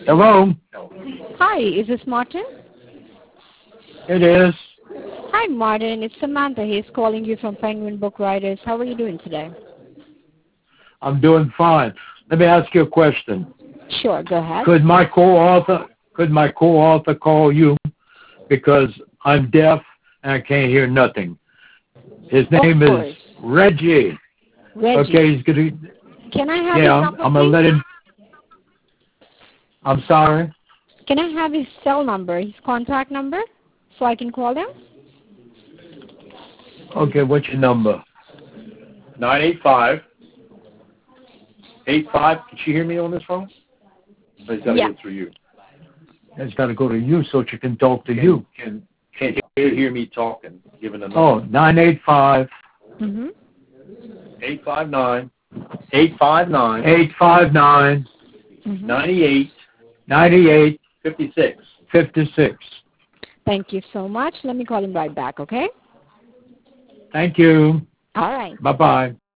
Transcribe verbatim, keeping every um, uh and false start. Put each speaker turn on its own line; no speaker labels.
Hello?
Hi, is this Martin?
It is.
Hi, Martin. It's Samantha. He's calling you from Penguin Book Writers. How are you doing today?
I'm doing fine. Let me ask you a question.
Sure, go ahead.
Could my co-author could my co-author call you? Because I'm deaf and I can't hear nothing. His name is Reggie.
Reggie.
Okay, he's gonna.
Can I have
Yeah,
his
I'm,
number,
I'm gonna
please?
let him. I'm sorry.
Can I have his cell number, his contact number, so I can call him?
Okay, what's your number?
nine eight five, eight five. Can she hear me on this phone? Or it's got to
Yeah.
go through you.
It's got to go to you so she can talk to
Can,
you.
Can can you hear me talking? Given the number.
Oh, nine eight five.
Mm-hmm.
eight five nine, eight five nine,
Eight five nine.
Mm-hmm.
ninety-eight,
Ninety-eight.
fifty-six.
Fifty-six.
Thank you so much. Let me call him right back, okay?
Thank you.
All right.
Bye bye.